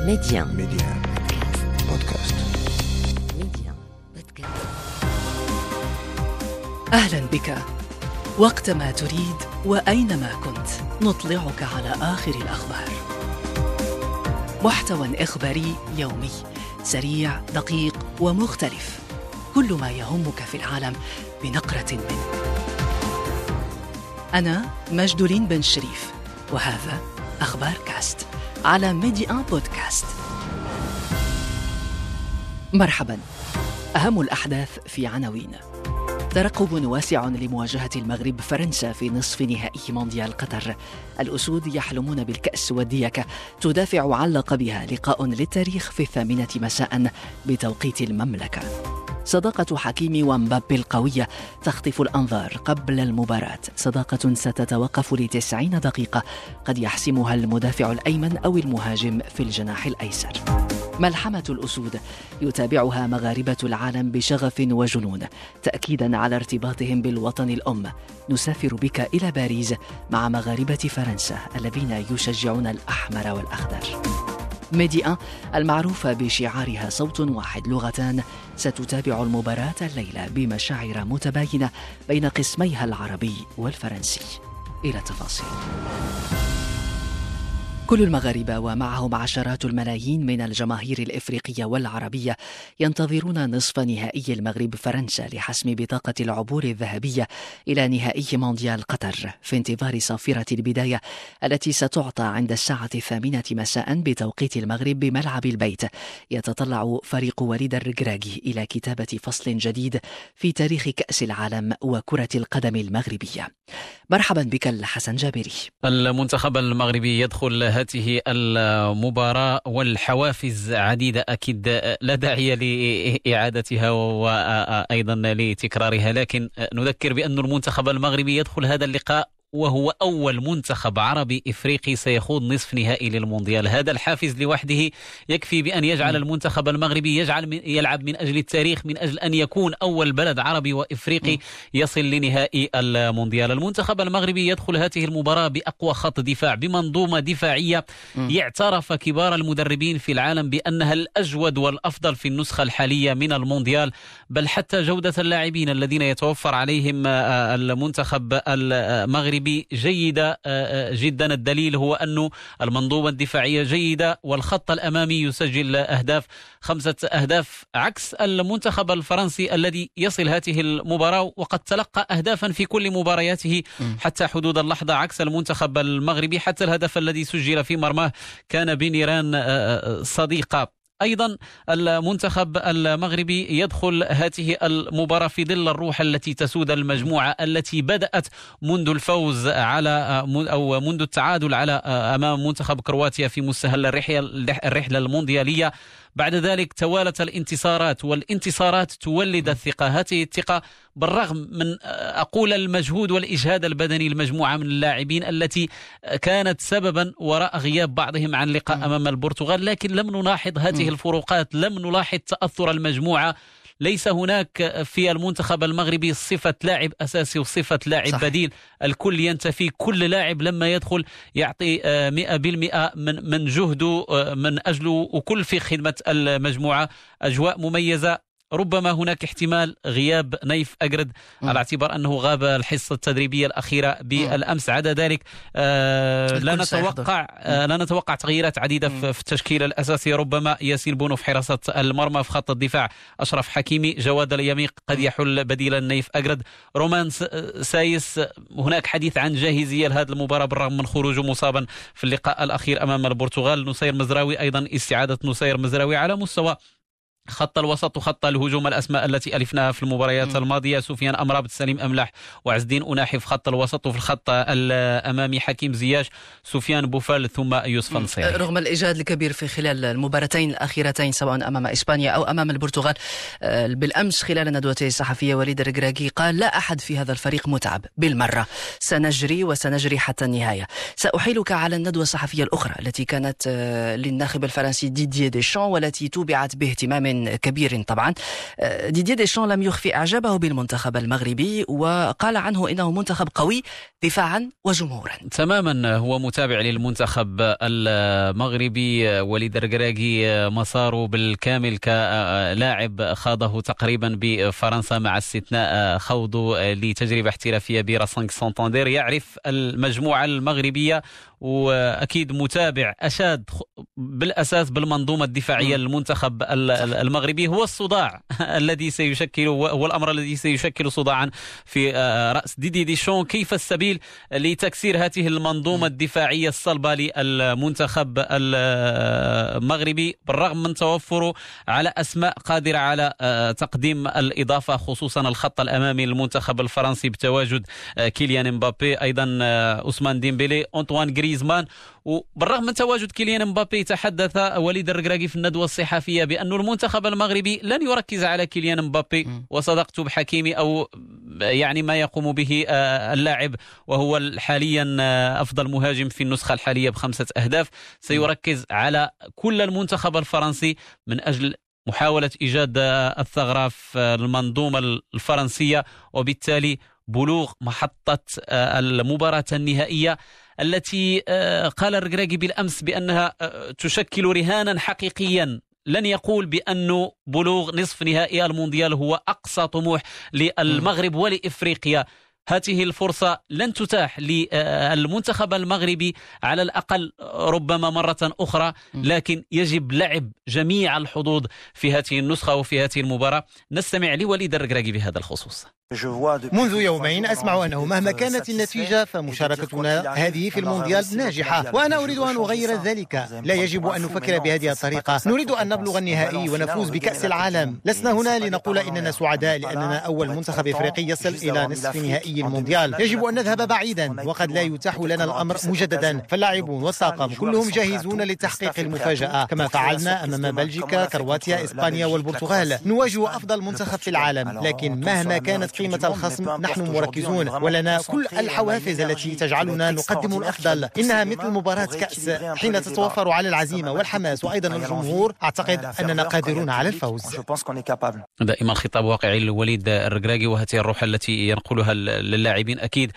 Média بودكاست. أهلا بك. وقتما تريد وأينما كنت نطلعك على آخر الأخبار. محتوى إخباري يومي سريع دقيق ومختلف، كل ما يهمك في العالم بنقرة منه. أنا مجدولين بن شريف، وهذا أخبار كاست على ميديا بودكاست. مرحبا. أهم الأحداث في عناوين: ترقب واسع لمواجهة المغرب فرنسا في نصف نهائي مونديال قطر. الأسود يحلمون بالكأس والديكة تدافع عن لقبها. لقاء للتاريخ في 8 مساء بتوقيت المملكة. صداقة حكيمي ومبابي القوية تخطف الأنظار قبل المباراة. صداقة ستتوقف ل90 دقيقة، قد يحسمها المدافع الأيمن أو المهاجم في الجناح الأيسر. ملحمة الأسود يتابعها مغاربة العالم بشغف وجنون، تأكيدا على ارتباطهم بالوطن الأم. نسافر بك إلى باريس مع مغاربة فرنسا الذين يشجعون الأحمر والأخضر. ميديا المعروفة بشعارها صوت واحد لغتان ستتابع المباراة الليلة بمشاعر متباينة بين قسميها العربي والفرنسي. إلى التفاصيل. كل المغاربة ومعهم عشرات الملايين من الجماهير الإفريقية والعربية ينتظرون نصف نهائي المغرب فرنسا لحسم بطاقة العبور الذهبية إلى نهائي مونديال قطر، في انتظار صافرة البداية التي ستعطى عند الساعة 8 مساء بتوقيت المغرب بملعب البيت. يتطلع فريق وليد الركراكي إلى كتابة فصل جديد في تاريخ كأس العالم وكرة القدم المغربية. مرحبا بك الحسن جابري. المنتخب المغربي يدخل هذه المباراة والحوافز عديدة، أكيد لا داعي لإعادتها وأيضا لتكرارها، لكن نذكر بأن المنتخب المغربي يدخل هذا اللقاء وهو أول منتخب عربي إفريقي سيخوض نصف نهائي للمونديال. هذا الحافز لوحده يكفي بأن يجعل المنتخب المغربي يلعب من أجل التاريخ، من أجل أن يكون أول بلد عربي وإفريقي يصل لنهائي المونديال. المنتخب المغربي يدخل هذه المباراة بأقوى خط دفاع، بمنظومة دفاعية يعترف كبار المدربين في العالم بأنها الأجود والأفضل في النسخة الحالية من المونديال، بل حتى جودة اللاعبين الذين يتوفر عليهم المنتخب المغربي جيدة جدا. الدليل هو أن المنظومة الدفاعية جيدة والخط الأمامي يسجل أهداف، 5 أهداف، عكس المنتخب الفرنسي الذي يصل هذه المباراة وقد تلقى أهدافا في كل مبارياته حتى حدود اللحظة، عكس المنتخب المغربي. حتى الهدف الذي سجل في مرماه كان بنيران صديقة. أيضا المنتخب المغربي يدخل هذه المباراة في ظل الروح التي تسود المجموعة، التي بدأت منذ الفوز أو منذ التعادل أمام منتخب كرواتيا في مسهل الرحلة المونديالية. بعد ذلك توالت الانتصارات، والانتصارات تولد الثقة. هذه الثقة بالرغم من أقول المجهود والإجهاد البدني المجموعة من اللاعبين التي كانت سببا وراء غياب بعضهم عن لقاء أمام البرتغال، لكن لم نلاحظ هذه الفروقات، لم نلاحظ تأثر المجموعة. ليس هناك في المنتخب المغربي صفة لاعب أساسي وصفة لاعب بديل، الكل ينتفي، كل لاعب لما يدخل يعطي 100% من جهده من أجله، وكل في خدمة المجموعة. أجواء مميزة. ربما هناك احتمال غياب نايف أجرد على اعتبار أنه غاب الحصة التدريبية الأخيرة بالأمس. عدا ذلك لا نتوقع تغييرات عديدة في التشكيلة الأساسية. ربما ياسين بونو في حراسة المرمى، في خط الدفاع أشرف حكيمي، جواد اليميق قد يحل بديلا نايف أجرد، رومان سايس. هناك حديث عن جاهزية لهذه المباراة بالرغم من خروجه مصابا في اللقاء الأخير أمام البرتغال. نصير مزراوي أيضا، استعادة نصير مزراوي على مستوى خط الوسط وخط الهجوم. الأسماء التي ألفناها في المباريات الماضية: سفيان أمرابط، سليم أملاح، وعز الدين أناحي في خط الوسط، وفي الخط الأمامي حكيم زياش، سفيان بوفال، ثم يوسف النصيري. رغم الإجهاد الكبير في خلال المباراتين الأخيرتين سواء أمام إسبانيا أو أمام البرتغال، بالأمس خلال ندوته الصحفية وليد الركراكي قال: لا أحد في هذا الفريق متعب بالمرة، سنجري حتى النهاية. سأحيلك على الندوة الصحفية الأخرى التي كانت للناخب الفرنسي ديدييه ديشان، والتي تبعت باهتمام كبير طبعا. ديدييه ديشان لم يخفي إعجابه بالمنتخب المغربي وقال عنه إنه منتخب قوي دفاعا وجمهورا. تماما، هو متابع للمنتخب المغربي. وليد الركراكي مساره بالكامل كلاعب خاضه تقريبا بفرنسا مع استثناء خوضه لتجربة احترافية براسنج سانتاندير، يعرف المجموعة المغربية وأكيد متابع. أشاد بالأساس بالمنظومة الدفاعية للمنتخب المغربي. هو الصداع الذي سيشكل، هو الأمر الذي سيشكل صداعا في رأس ديدييه ديشان. كيف السبيل لتكسير هذه المنظومة الدفاعية الصلبة للمنتخب المغربي بالرغم من توفره على أسماء قادرة على تقديم الإضافة، خصوصا الخط الأمامي للمنتخب الفرنسي بتواجد كيليان مبابي، أيضا أوسمان ديمبيلي، أنطوان غريزمان. وبالرغم من تواجد كيليان مبابي، تحدث وليد الركراكي في الندوة الصحفية بأن المنتخب المغربي لن يركز على كيليان مبابي وصداقته بحكيمي أو يعني ما يقوم به اللاعب، وهو حاليا أفضل مهاجم في النسخة الحالية ب5 أهداف. سيركز على كل المنتخب الفرنسي من أجل محاولة إيجاد الثغرة في المنظومة الفرنسية، وبالتالي بلوغ محطة المباراة النهائية التي قال الركراكي بالأمس بأنها تشكل رهانا حقيقيا. لن يقول بأنه بلوغ نصف نهائي المونديال هو أقصى طموح للمغرب ولإفريقيا. هذه الفرصة لن تتاح للمنتخب المغربي على الأقل ربما مرة أخرى، لكن يجب لعب جميع الحظوظ في هذه النسخة وفي هذه المباراة. نستمع لوليد الركراكي بهذا الخصوص. منذ يومين أسمع أنه مهما كانت النتيجة فمشاركتنا هذه في المونديال ناجحة، وأنا أريد أن أغير ذلك. لا يجب أن نفكر بهذه الطريقة. نريد أن نبلغ النهائي ونفوز بكأس العالم. لسنا هنا لنقول إننا سعداء لأننا أول منتخب إفريقي يصل إلى نصف نهائي المونديال. يجب أن نذهب بعيدا وقد لا يتاح لنا الأمر مجددا، فاللاعبون والطاقم كلهم جاهزون لتحقيق المفاجأة كما فعلنا أمام بلجيكا، كرواتيا، إسبانيا والبرتغال. نواجه أفضل منتخب في العالم، لكن مهما كانت قيمة الخصم نحن مركزون ولنا كل الحوافز التي تجعلنا نقدم الأفضل. إنها مثل مباراة كأس، حين تتوفر على العزيمة والحماس وأيضا الجمهور أعتقد أننا قادرون على الفوز. دائما خطاب واقعي لوليد الركراكي، وهذه الروح التي ينقلها للاعبين أكيد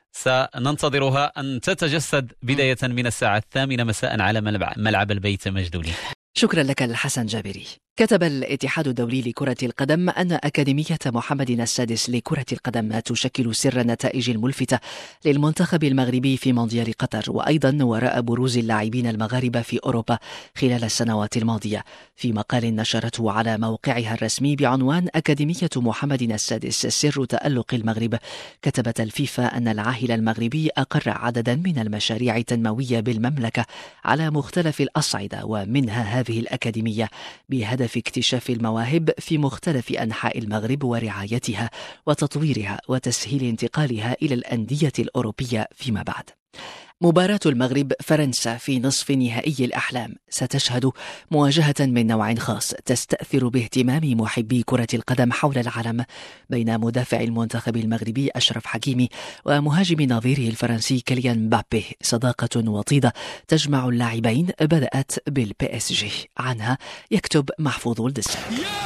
سننتظرها أن تتجسد بداية من الساعة 8 مساء على ملعب البيت مجدولي. شكرا لك الحسن جابري. كتب الاتحاد الدولي لكرة القدم أن أكاديمية محمد السادس لكرة القدم تشكل سر النتائج الملفتة للمنتخب المغربي في مونديال قطر، وأيضا وراء بروز اللاعبين المغاربة في أوروبا خلال السنوات الماضية. في مقال نشرته على موقعها الرسمي بعنوان أكاديمية محمد السادس سر تألق المغرب، كتبت الفيفا أن العاهل المغربي أقر عددا من المشاريع التنموية بالمملكة على مختلف الأصعدة، ومنها هذه الأكاديمية بهدف اكتشاف المواهب في مختلف أنحاء المغرب ورعايتها وتطويرها وتسهيل انتقالها إلى الأندية الأوروبية فيما بعد. مباراة المغرب فرنسا في نصف نهائي الأحلام ستشهد مواجهة من نوع خاص تستأثر باهتمام محبي كرة القدم حول العالم بين مدافع المنتخب المغربي أشرف حكيمي ومهاجم نظيره الفرنسي كيليان مبابي. صداقة وطيدة تجمع اللاعبين بدأت بالPSG. عنها يكتب محفوظ الدسام.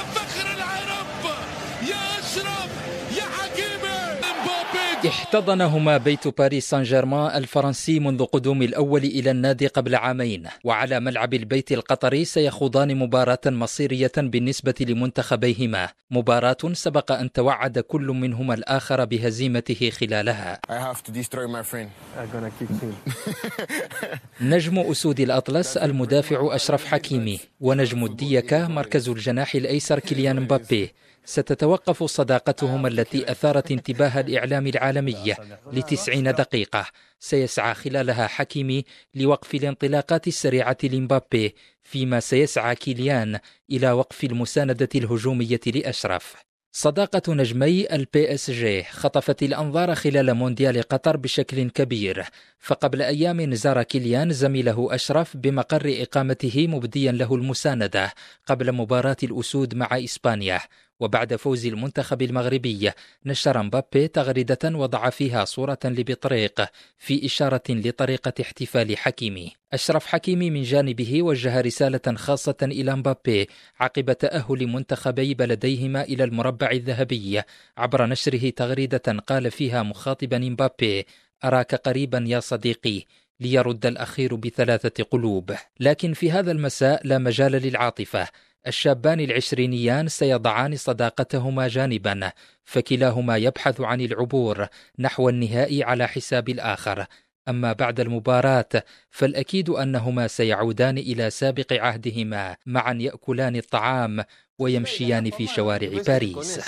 احتضنهما بيت باريس سان جيرمان الفرنسي منذ قدوم الأول إلى النادي قبل عامين، وعلى ملعب البيت القطري سيخوضان مباراة مصيرية بالنسبة لمنتخبيهما، مباراة سبق أن توعد كل منهما الآخر بهزيمته خلالها. نجم أسود الأطلس المدافع أشرف حكيمي، ونجم الديكة مركز الجناح الأيسر كيليان مبابي. ستتوقف صداقتهما التي أثارت انتباه الإعلام العالمي ل90 دقيقة، سيسعى خلالها حكيمي لوقف الانطلاقات السريعة لمبابي، فيما سيسعى كيليان إلى وقف المساندة الهجومية لأشرف. صداقة نجمي الPSG خطفت الأنظار خلال مونديال قطر بشكل كبير، فقبل أيام زار كيليان زميله أشرف بمقر إقامته مبديا له المساندة قبل مباراة الأسود مع إسبانيا، وبعد فوز المنتخب المغربي نشر مبابي تغريدة وضع فيها صورة لبطريق في إشارة لطريقة احتفال حكيمي. أشرف حكيمي من جانبه وجه رسالة خاصة إلى مبابي عقب تأهل منتخبي بلديهما إلى المربع الذهبي عبر نشره تغريدة قال فيها مخاطبا مبابي: أراك قريبا يا صديقي، ليرد الأخير ب3 قلوب. لكن في هذا المساء لا مجال للعاطفة، الشابان العشرينيان سيضعان صداقتهما جانبا، فكلاهما يبحث عن العبور نحو النهائي على حساب الآخر. أما بعد المباراة فالأكيد أنهما سيعودان إلى سابق عهدهما، معا يأكلان الطعام ويمشيان في شوارع باريس.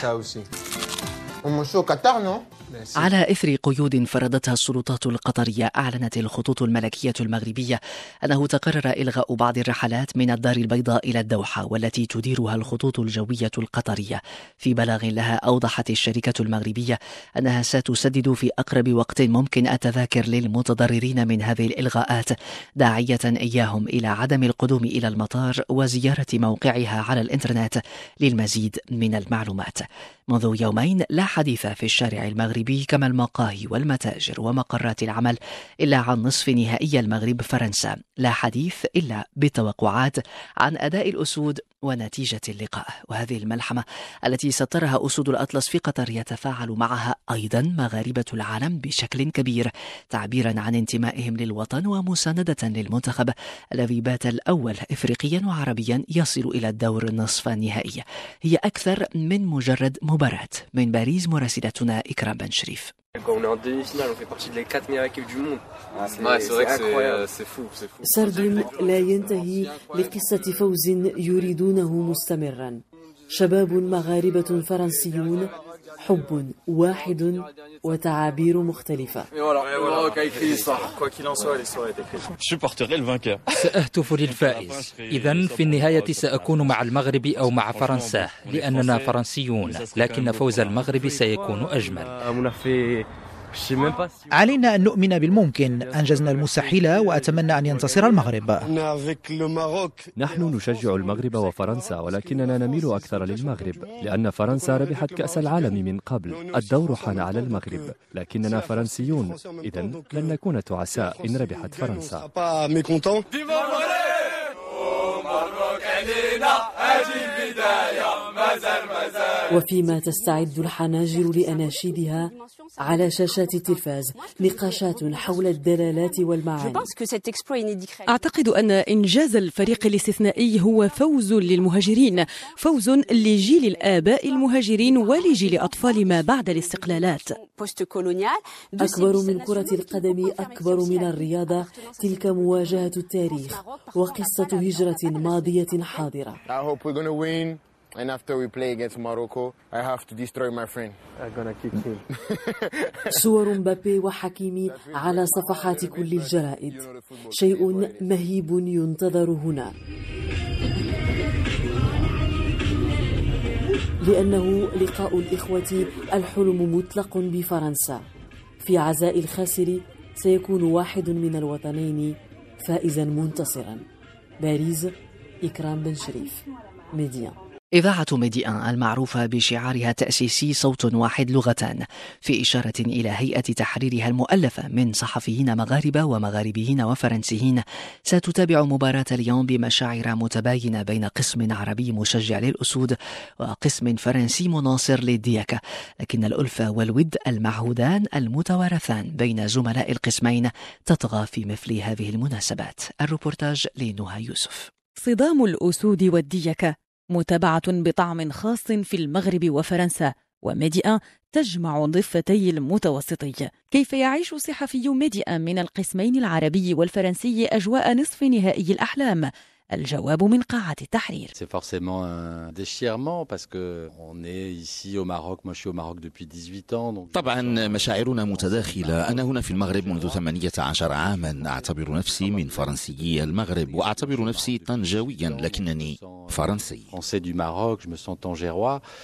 على إثر قيود فرضتها السلطات القطرية، أعلنت الخطوط الملكية المغربية أنه تقرر إلغاء بعض الرحلات من الدار البيضاء إلى الدوحة والتي تديرها الخطوط الجوية القطرية. في بلاغ لها أوضحت الشركة المغربية أنها ستسدد في أقرب وقت ممكن التذاكر للمتضررين من هذه الإلغاءات، داعية إياهم إلى عدم القدوم إلى المطار وزيارة موقعها على الإنترنت للمزيد من المعلومات. منذ يومين لا حديث في الشارع المغربي كما المقاهي والمتاجر ومقرات العمل إلا عن نصف نهائي المغرب فرنسا، لا حديث إلا بالتوقعات عن أداء الأسود ونتيجة اللقاء. وهذه الملحمة التي سطرها أسود الأطلس في قطر يتفاعل معها أيضا مغاربة العالم بشكل كبير، تعبيرا عن انتمائهم للوطن ومساندة للمنتخب الذي بات الأول إفريقيا وعربيا يصل إلى الدور النصف النهائي. هي أكثر من مجرد مباراة. من باريس مراسلتنا إكرام بن شريف. سرد لا ينتهي لقصة فوز يريدونه مستمرا. شباب مغاربة فرنسيون، حب واحد وتعابير مختلفة. سأهتف للفائز. إذن في النهاية سأكون مع المغرب أو مع فرنسا لأننا فرنسيون، لكن فوز المغرب سيكون أجمل. علينا أن نؤمن بالممكن. أنجزنا المستحيل وأتمنى أن ينتصر المغرب. نحن نشجع المغرب وفرنسا، ولكننا نميل أكثر للمغرب لأن فرنسا ربحت كأس العالم من قبل. الدور حان على المغرب، لكننا فرنسيون، إذن لن نكون تعساء إن ربحت فرنسا. وفيما تستعد الحناجر لأناشيدها على شاشات التلفاز نقاشات حول الدلالات والمعاني. أعتقد أن إنجاز الفريق الاستثنائي هو فوز للمهاجرين، فوز لجيل الآباء المهاجرين ولجيل أطفال ما بعد الاستقلالات. أكبر من كرة القدم، أكبر من الرياضة، تلك مواجهة التاريخ وقصة هجرة ماضية حاضرة. And after we play against Morocco, I have to destroy my friend. I'm gonna kick him. صور مبابي وحكيمي على صفحات كل الجرائد، شيء مهيب ينتظر هنا، لأنه لقاء الإخوة الحلم مطلق بفرنسا. في عزاء الخاسر سيكون واحد من الوطنين فائزا منتصرا. باريس، إكرام بن شريف، ميديان. إذاعة ميديان المعروفة بشعارها تأسيسي صوت واحد لغتان، في إشارة إلى هيئة تحريرها المؤلفة من صحفيين مغاربة ومغاربيين وفرنسيين، ستتابع مباراة اليوم بمشاعر متباينة بين قسم عربي مشجع للأسود وقسم فرنسي مناصر للديكة، لكن الألفة والود المعهودان المتوارثان بين زملاء القسمين تطغى في مثل هذه المناسبات. الروبورتاج لنهى يوسف. صدام الأسود والديكة متابعة بطعم خاص في المغرب وفرنسا، وميديان تجمع ضفتي المتوسطي. كيف يعيش صحفي ميديان من القسمين العربي والفرنسي أجواء نصف نهائي الأحلام؟ الجواب من قاعة التحرير. C'est forcément un déchirement parce que on est ici au Maroc. Moi je suis au Maroc depuis 18 ans. طبعا مشاعرنا متداخلة. أنا هنا في المغرب منذ 18 عاما. أعتبر نفسي من فرنسيي المغرب وأعتبر نفسي طنجاويا لكنني فرنسي. Français du Maroc, je me sens tangérois.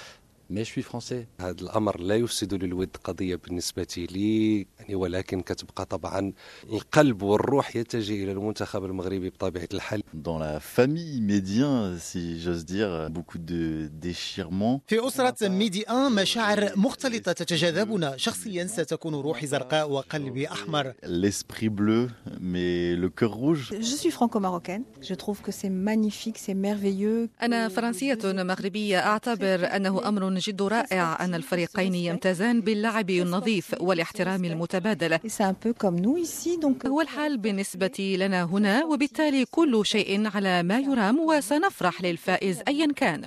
هذا الأمر لا يفسد للود قضية بالنسبة لي، يعني ولكن كتبقى طبعا القلب والروح يتجه إلى المنتخب المغربي بطبيعة الحال. Dans la famille Médien, si j'ose dire, beaucoup de déchirements. في أسرة ميديان مشاعر مختلطة تتجاذبنا. شخصيا ستكون روحي زرقاء وقلبي أحمر. L'esprit bleu, mais le cœur rouge. Je suis franco-marocaine. Je trouve que c'est magnifique, c'est merveilleux. أنا فرنسية مغربية. أعتبر أنه أمر جد رائع أن الفريقين يمتازان باللعب النظيف والاحترام المتبادل. هو الحال بالنسبة لنا هنا، وبالتالي كل شيء على ما يرام وسنفرح للفائز أيا كان.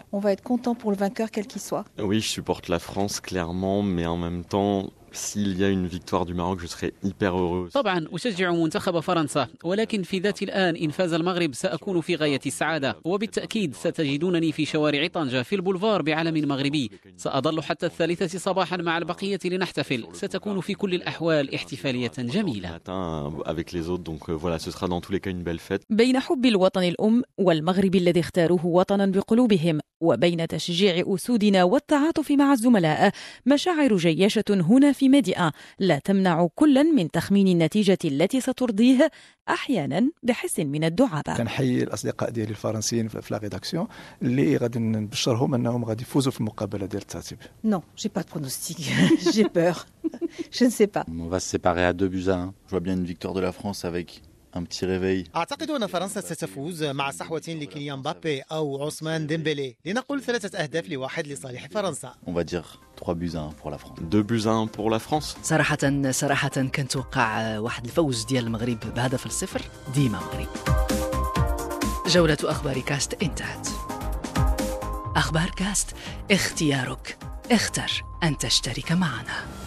Oui, je supporte la France clairement, mais en même temps, s'il y a une victoire du Maroc, je serai hyper heureux. طبعا أشجع منتخب فرنسا، ولكن في ذات الآن إن فاز المغرب سأكون في غاية السعادة، وبالتأكيد ستجدونني في شوارع طنجة في البولفار بعلم مغربي. سأظل حتى 3 صباحا مع البقية لنحتفل. ستكون في كل الأحوال احتفالية جميلة. بين حب الوطن الأم والمغرب الذي اختاروه وطنا بقلوبهم، وبين تشجيع أسودنا والتعاطف مع الزملاء، مشاعر جياشة هنا في ميديان لا تمنع كلا من تخمين النتيجة التي سترضيه أحيانا بحس من الدعابة. كنحيي الأصدقاء ديالي الفرنسيين في لا ريداكسيون اللي غادي نبشرهم أنهم غادي يفوزوا في المقابلة ديال الترتيب. Non, j'ai pas de pronostic. J'ai peur. Je ne sais pas. On va se séparer à 2-1. Je vois bien une victoire de la France avec un petit réveil. أعتقد أن فرنسا ستفوز مع صحوة لكيليان مبابي أو عثمان ديمبélé لنقل 3 أهداف ل1 لصالح فرنسا. On va dire 3-1 pour la France. 2-1 pour la France. صراحة كنتوقع واحد الفوز ديال المغرب بهدف 0 ديما مغرب. جولة أخبار كاست انتهت. أخبار كاست، اختيارك، اختر أن تشترك معنا.